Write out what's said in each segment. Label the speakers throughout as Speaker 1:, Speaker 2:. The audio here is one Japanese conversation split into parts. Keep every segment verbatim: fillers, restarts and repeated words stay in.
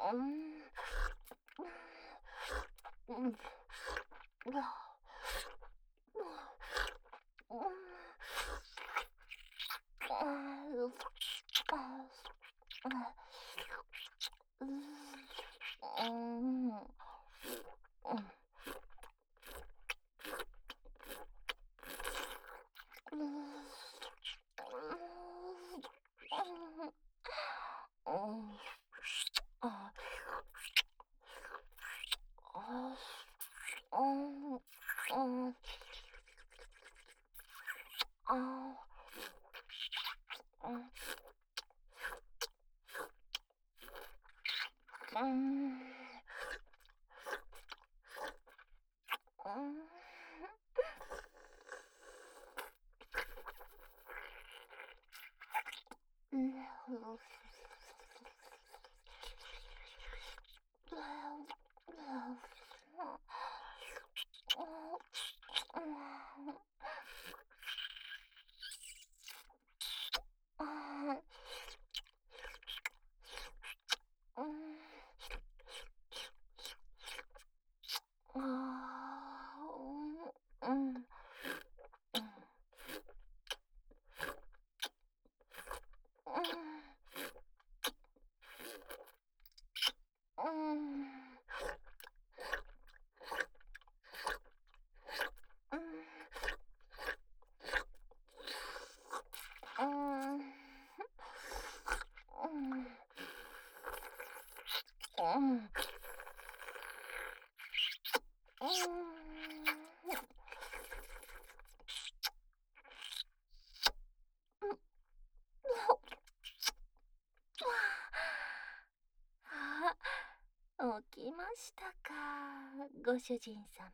Speaker 1: 起きましたか、ご主人様。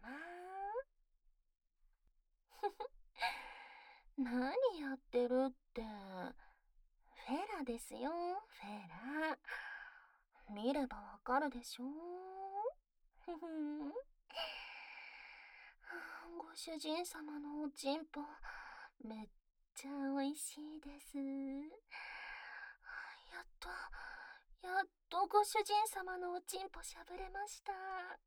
Speaker 1: 何やってるって。フェラですよ、フェラ。見ればわかるでしょ。ふふん。ご主人様のおちんぽ、めっちゃ美味しいです。やっと、やっとご主人様のおちんぽしゃぶれました。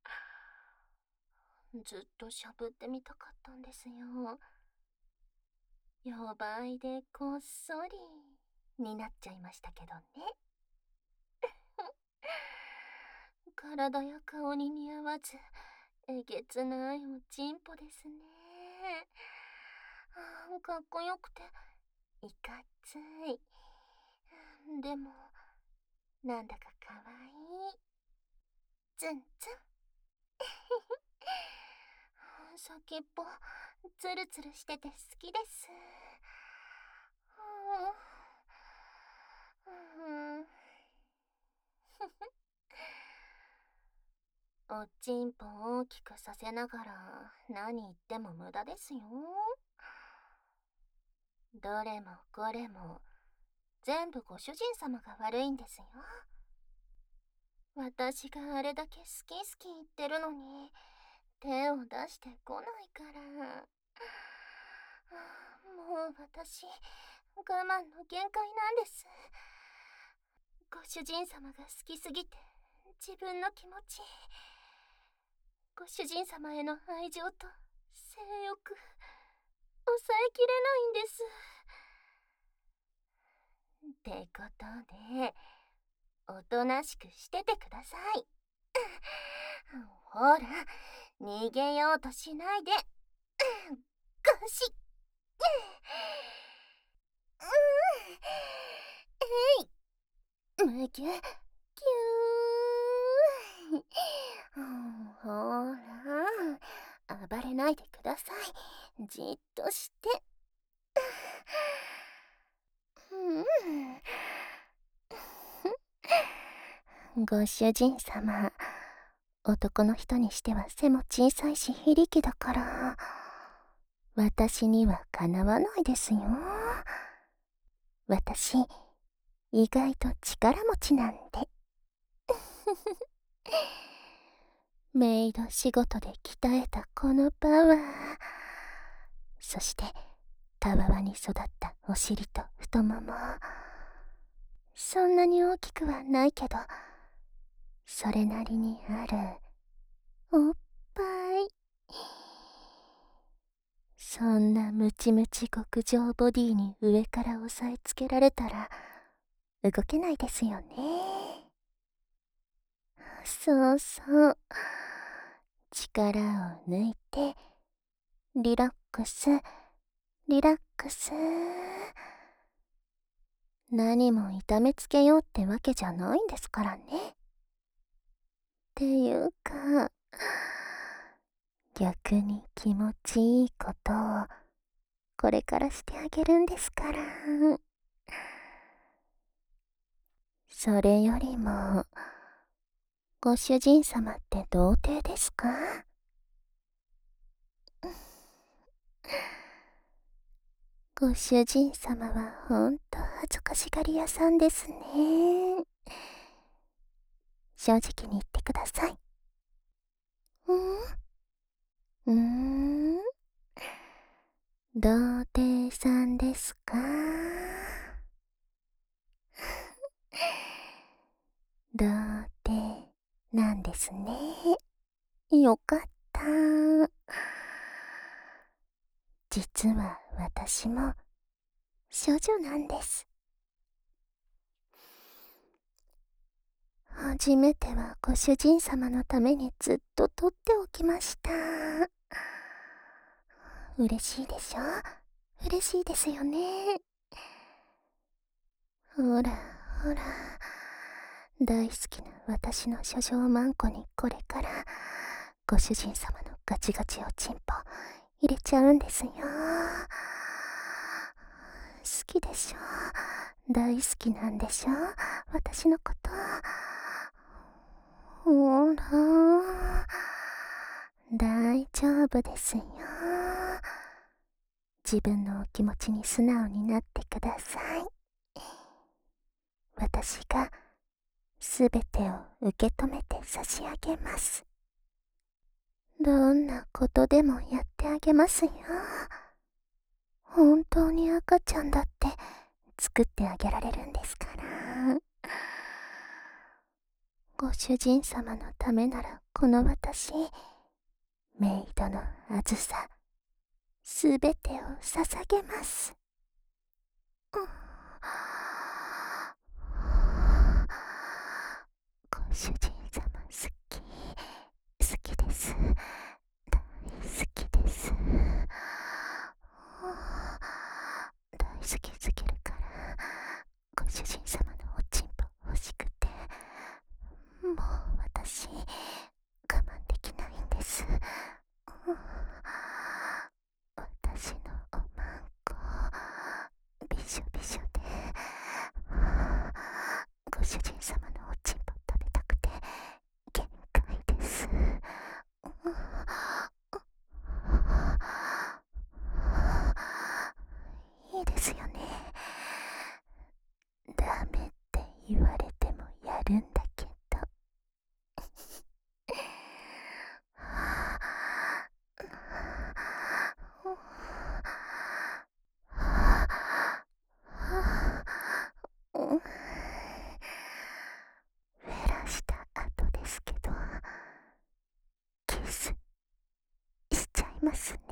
Speaker 1: ずっとしゃぶってみたかったんですよ。よばいでこっそりになっちゃいましたけどね。体や顔に似合わず、えげつないおちんぽですね。あ、かっこよくて、いかつい。でも、なんだかかわいい。ツンツン。先っぽ、ツルツルしてて好きです。おちんぽ大きくさせながら何言っても無駄ですよ。どれもこれも全部ご主人様が悪いんですよ。私があれだけ好き好き言ってるのに手を出してこないから。もう私、我慢の限界なんです。ご主人様が好きすぎて自分の気持ち、ご主人様への愛情と性欲、抑えきれないんです。ってことで、おとなしくしててください。ほら、逃げようとしないで。ゴシッ。えい。むぎゅ、ぎゅー。ほら、暴れないでください。じっとして。ご主人様、男の人にしては背も小さいし非力だから、私にはかなわないですよ。私、意外と力持ちなんで。メイド仕事で鍛えたこのパワー、そしてたわわに育ったお尻と太もも、そんなに大きくはないけど、 それなりにあるおっぱい。そんなムチムチ極上ボディに上から押さえつけられたら動けないですよね。そうそう。力を抜いて、リラックス、リラックス。何も痛めつけようってわけじゃないんですからね。っていうか、逆に気持ちいいことをこれからしてあげるんですから。それよりも、ご主人様って童貞ですか？ご主人様はほんと恥ずかしがり屋さんですね。正直に言ってください。うん？うーん？童貞さんですか？童貞なんですね。よかった。実は私も処女なんです。初めてはご主人様のためにずっと取っておきました。嬉しいでしょ？嬉しいですよね。ほらほら、大好きな私の処女マンコにこれからご主人様のガチガチおちんぽ入れちゃうんですよ。好きでしょ？大好きなんでしょ？私のこと。ほら、大丈夫ですよ。自分のお気持ちに素直になってください。私がすべてを受け止めて差し上げます。どんなことでもやってあげますよ。本当に赤ちゃんだって作ってあげられるんですから。ご主人様のためならこの私、メイドのあずさ、すべてを捧げます。ご主人様好き、好きです。大好きです。大好きすぎるからご主人様のおちんぽ欲しくて、もう私我慢できないんです。私のおまんこびしょびしょで、ご主人様のおちんぽ食べたくて限界です。いいですよね。ダメって言われてもやるんだけど。フェラした後ですけど、キスしちゃいますね。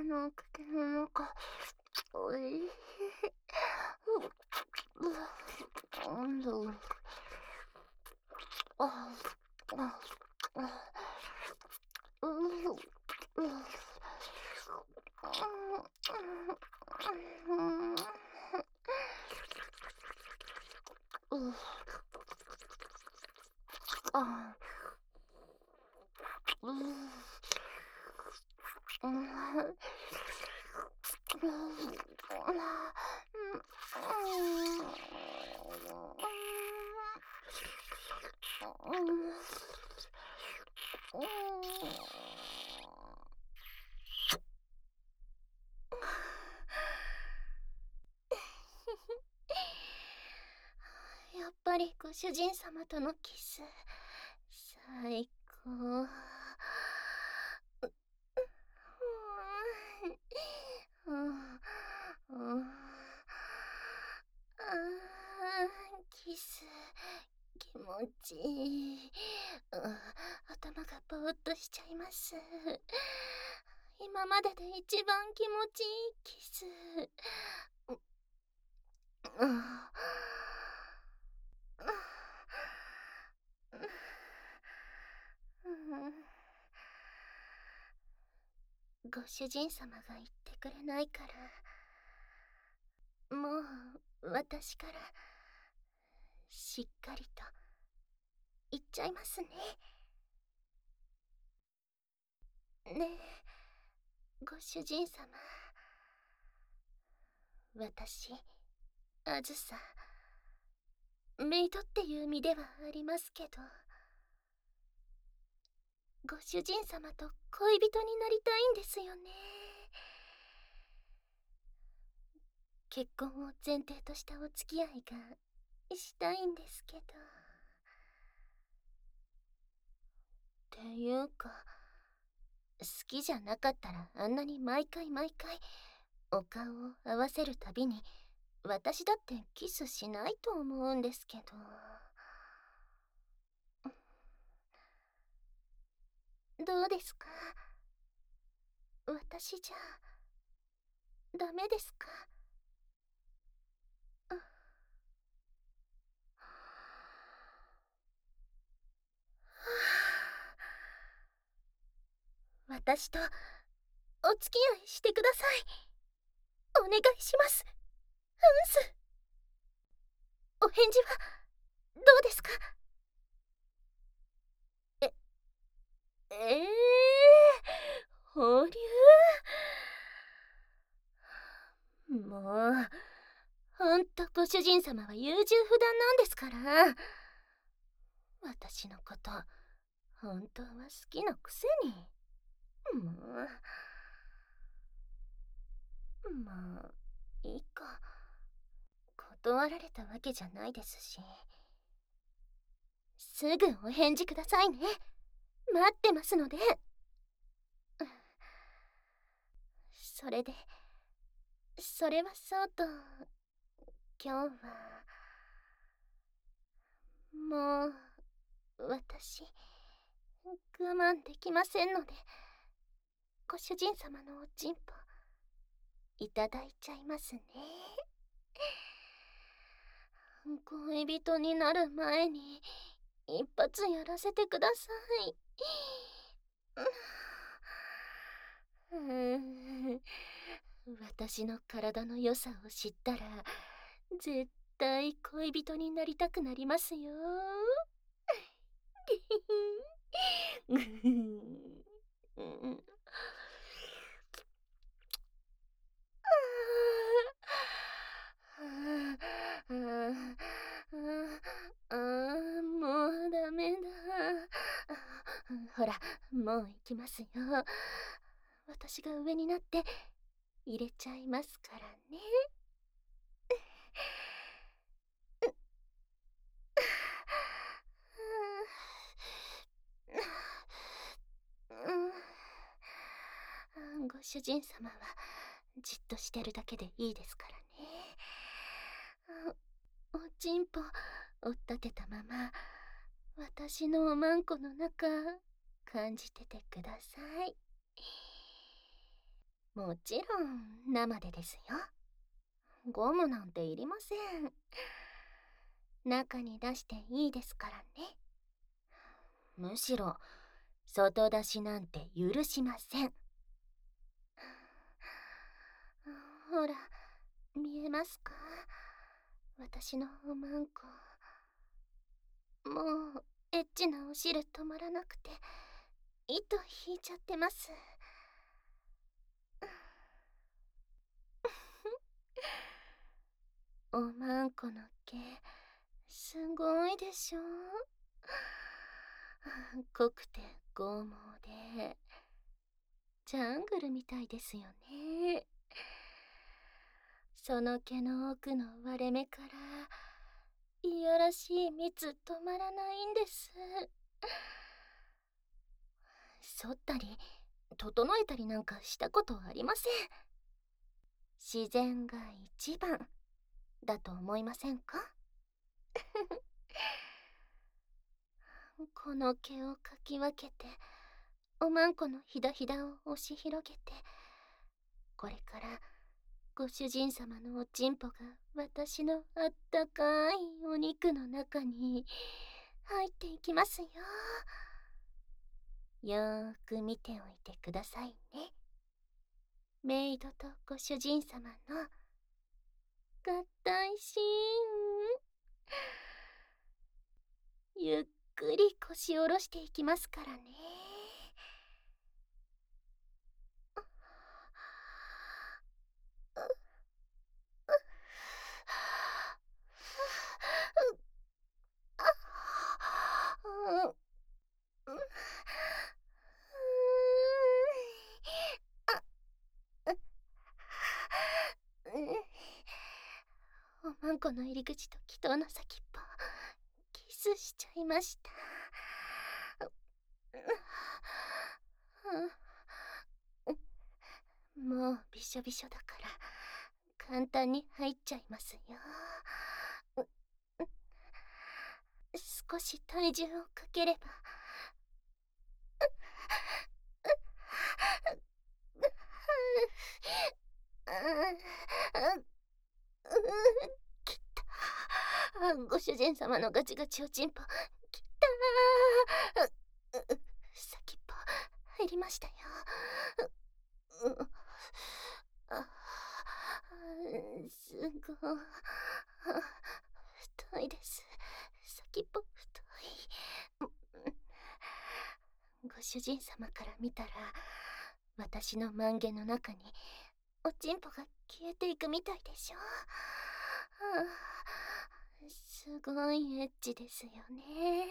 Speaker 1: の口の中、おいしい。なんだろう。ああ、あ、うん、うん、うん、あ、うん、うん、やっぱりご主人様とのキス最高。キス気持ちいい。頭がぼーっとしちゃいます。今までで一番気持ちいいキス。ご主人様が言ってくれないから、もう私からしっかりと言っちゃいますね。ねえ、ご主人様。私、あずさ、メイドっていう身ではありますけど、ご主人様と恋人になりたいんですよね。結婚を前提としたお付き合いがしたいんですけど。っていうか、好きじゃなかったらあんなに毎回毎回お顔を合わせるたびに私だってキスしないと思うんですけど。どうですか？私じゃダメですか？私とお付き合いしてください。お願いします。ウンス。お返事はどうですか？え、ええー、保留？もう、ほんとご主人様は優柔不断なんですから。私のこと、本当は好きなくせに。もう、まあ、いいか。断られたわけじゃないですし。すぐお返事くださいね。待ってますので。それで、それはそうと、今日は、もう、私、我慢できませんので、ご主人様のおちんぽ、いただいちゃいますね。恋人になる前に、一発やらせてください。うーん、私の体の良さを知ったら絶対恋人になりたくなりますよ。ああ、もうダメだ。ほら、もう行きますよ。私が上になって入れちゃいますからね。ご主人様はじっとしてるだけでいいですからね。おちんぽ追っ立てたまま私のおまんこの中感じててください。 もちろん生でですよ。ゴムなんていりません。中に出していいですからね。むしろ外出しなんて許しません。ほら、見えますか？私のおまんこ。もうエッチなお汁止まらなくて糸引いちゃってます。おまんこの毛すごいでしょ。濃くて剛毛でジャングルみたいですよね。その毛の奥の割れ目からいやらしい蜜止まらないんです。剃ったり整えたりなんかしたことありません。自然が一番だと思いませんか？この毛をかき分けておまんこのひだひだを押し広げて、これからご主人様のおちんぽが私のあったかいお肉の中に入っていきますよ。よーく見ておいてくださいね。メイドとご主人様の合体シーン。ゆっくり腰下ろしていきますからね。おまんこの入り口と祈祷の先っぽキスしちゃいました。もうびしょびしょだから簡単に入っちゃいますよ。少し体重をかければ。きったご主人様のガチガチおちんぽきった先っぽ入りましたよ。すごい太いです。先っぽ太い。ご主人様から見たら私の満月の中におちんぽが消えていくみたいでしょ。すごいエッチですよね。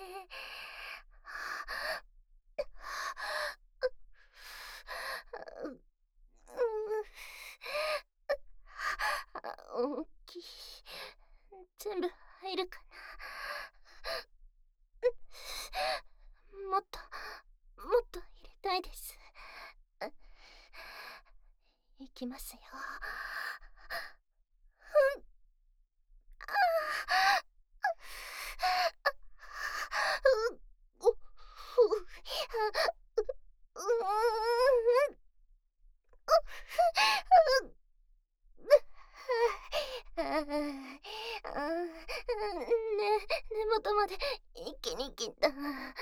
Speaker 1: 大きい。全部入るかな。もっともっと入れたいです。いきますよ。ね、根元まで一気に切った。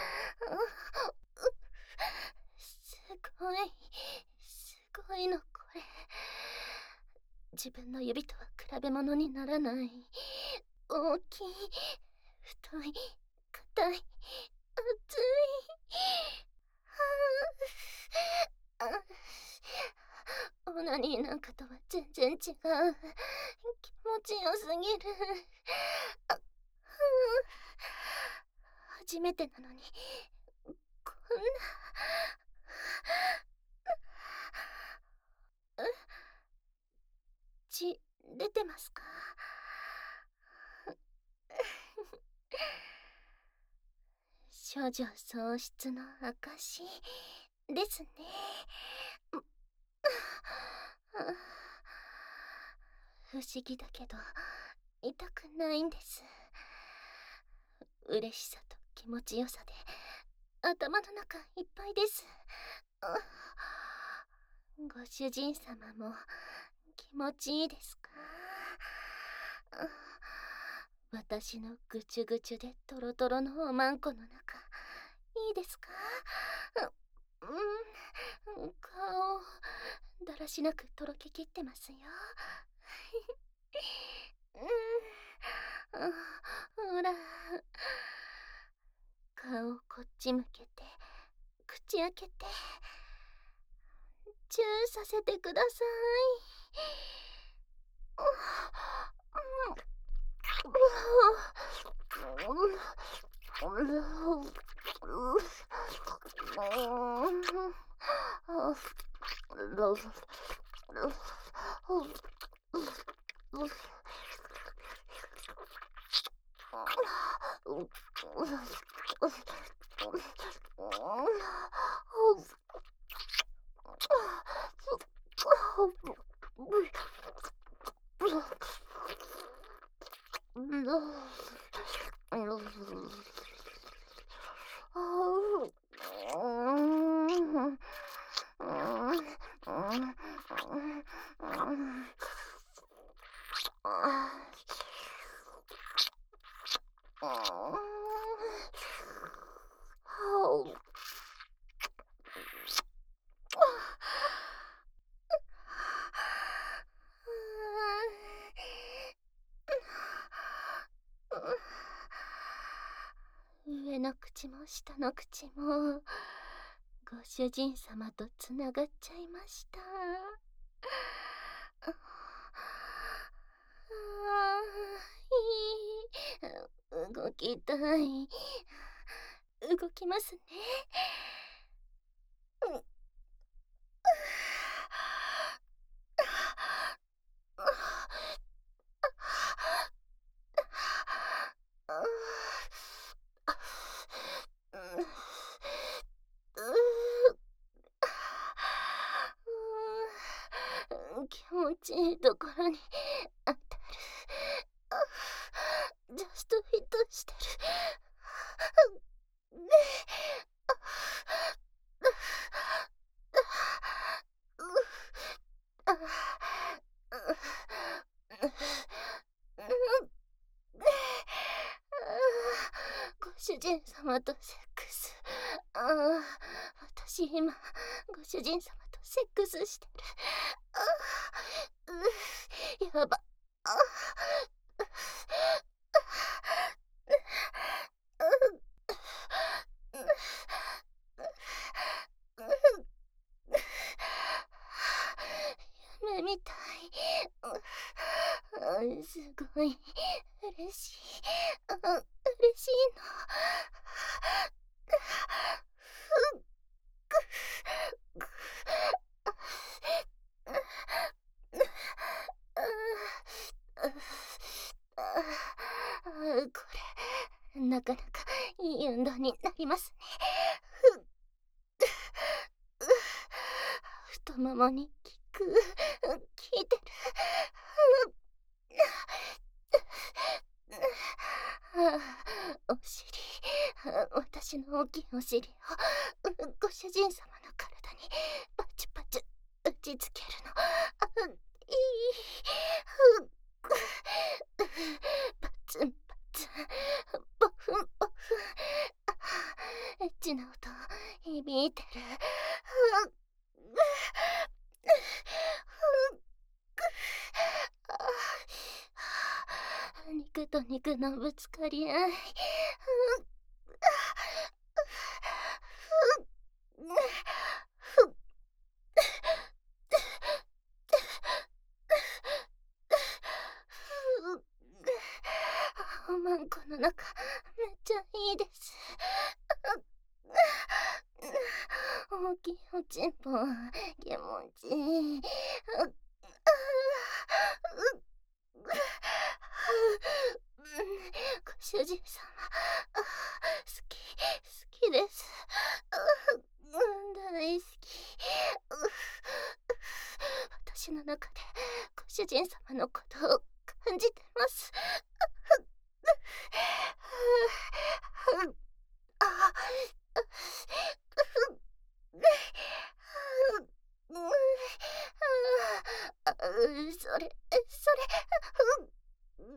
Speaker 1: すごいすごいのこれ。自分の指とは比べ物にならない。大きい、太い、硬い、熱い。はあ、あ、オナニーなんかとは全然違う。気持ちよすぎる。あ、初めてなのにこんな。血出てますか？処女喪失の証ですね。不思議だけど痛くないんです。嬉しさと気持ちよさで頭の中いっぱいです。 ご主人様も気持ちいいですか？私のぐちゅぐちゅでトロトロのおまんこの中、いいですか？うん、顔、だらしなくとろけきってますよ。うん、ほら、顔こっち向けて、口開けて、チューさせてくださ上の口も下の口もご主人様とつながっちゃいました。ああ、いい。動きたい。動きますね。うん。気持ちいいところに当たる。ジャストフィットしてる。ねご主人様とセックス。ああ、私今ご主人様とセックスしてる。ああ、やば。あ夢みたい。すごい嬉しい。嬉しいの。これなかなかいい運動になりますね。太ももに効く、効いてる。お尻、私の大きいお尻をご主人様の体にパチパチ打ちつけるの。いい。パツンパツン、ボフンボフン。エッチな音響いてる。肉と肉のぶつかり合い。おまんこの中めっちゃいいです。大きいおちんぽ気持ちいい。ご主人様、好き、好きです。大好き。私の中でご主人様のことを感じてます。 う、それ、それ、う、う、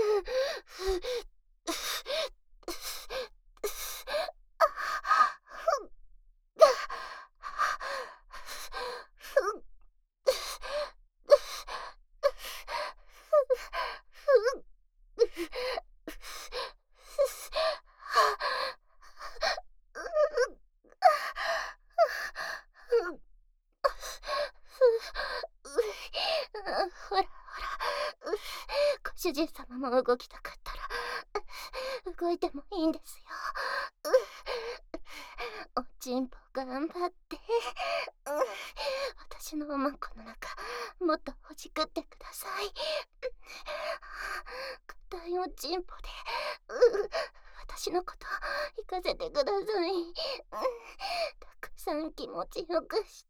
Speaker 1: ほらほら、ご主人様も動きたかったら動いてもいいんですよ。おちんぽ頑張って。私のおまんこの中もっとほじくってください。硬いおちんぽで私のこと行かせてください。たくさん気持ちよくして。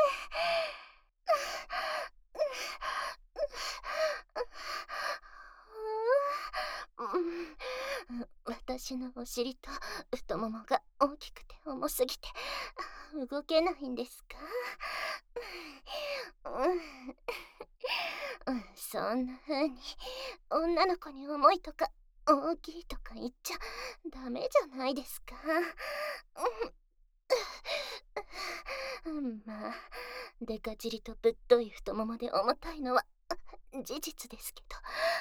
Speaker 1: 私のお尻と太ももが大きくて重すぎて動けないんですか？うん、そんな風に女の子に重いとか大きいとか言っちゃダメじゃないですか。まあデカ尻とぶっとい太ももで重たいのは事実ですけど。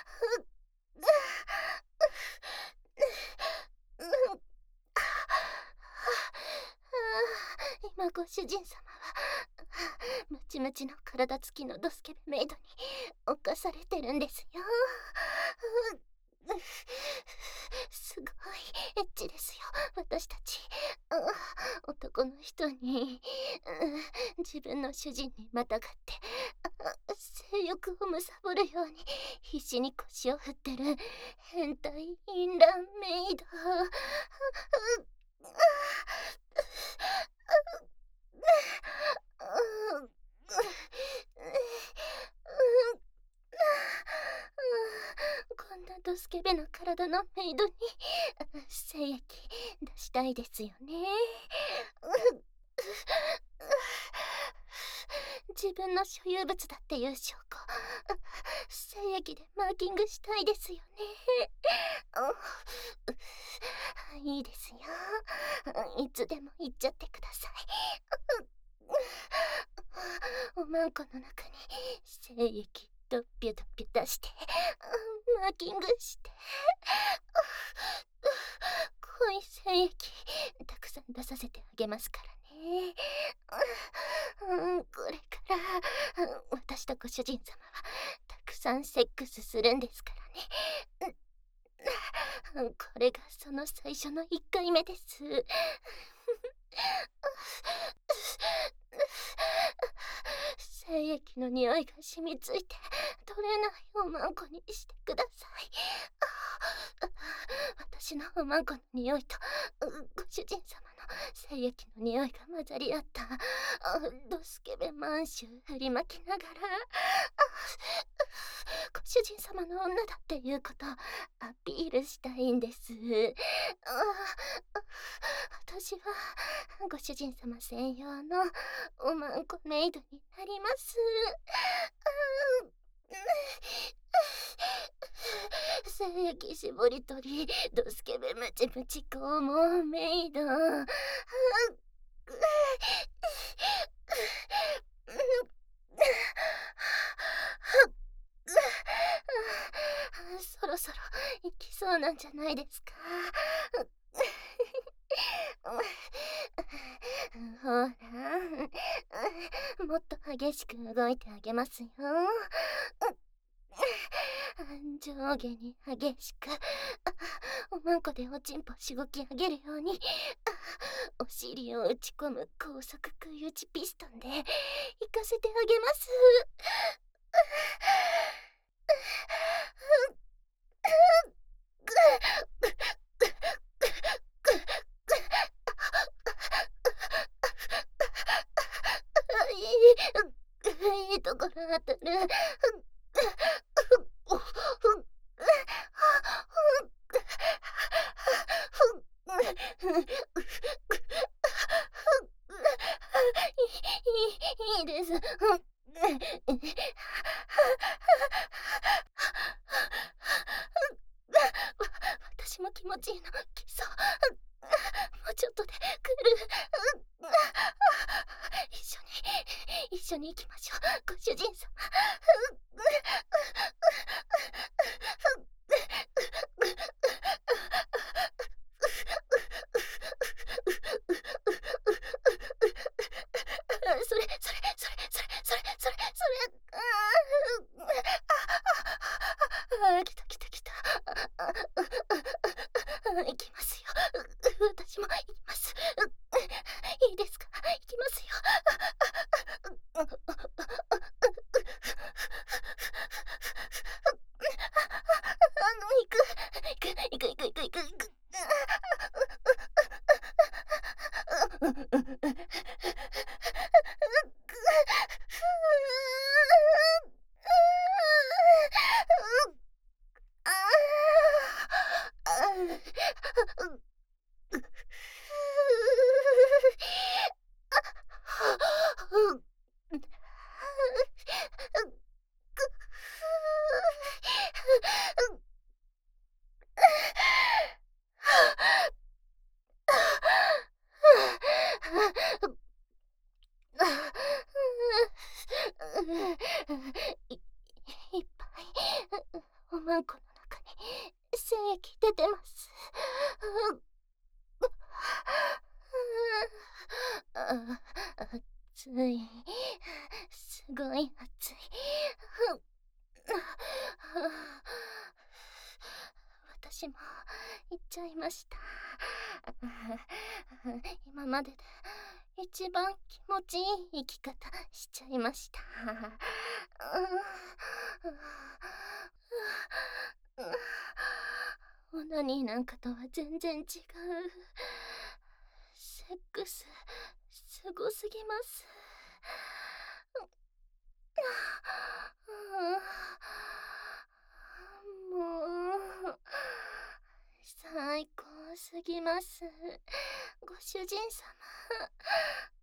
Speaker 1: 今ご主人様はムチムチの体つきのドスケベメイドに侵されてるんですよ。すごいエッチですよ、私たち。男の人に自分の主人にまたがって性欲を貪るように必死に腰を振ってる変態淫乱メイド。こんなドスケベな体のメイドに精液出したいですよね。自分の所有物だっていう証拠精液でマーキングしたいですよね。いいですよ、いつでも言っちゃってください。おまんこの中に精液ドッピュドッピュ出してマーキングして濃い精液たくさん出させてあげますからね。これから私とご主人様はたくさんセックスするんですからね。これがその最初のいっかいめです。精液の匂いが染みついて取れないおまんこにしてください。私のおまんこの匂いとご主人様の精液の匂いが混ざり合ったドスケベ満州振りまきながらご主人様の女だっていうことアピールしたいんです。私はご主人様専用のおまんこメイドになります。精液絞り取りドスケベムチムチ肛門メイド。そろそろ行きそうなんじゃないですか。ほら、もっと激しく動いてあげますよ。上下に激しくおまんこでおちんぽしごき上げるようにお尻を打ち込む高速食い打ちピストンで行かせてあげます。いいところ当たる。いいです。 私も気持ちいいのきそう。もうちょっとで来る。一緒に一緒に行きましょう、ご主人様。それそれそれそれそれそれそれああ、来た来た来た。行きますよ。私も行きます。いいですか、行きますよ。行く行く行く行く行く行く行く。いいっぱいおまんこの中に精液出てます。熱い、すごい熱い。私も行っちゃいました。今までで一番気持ちいい生き方しちゃいました。オナニーなんかとは全然違う。セックスすごすぎます。もう最高すぎます、ご主人様。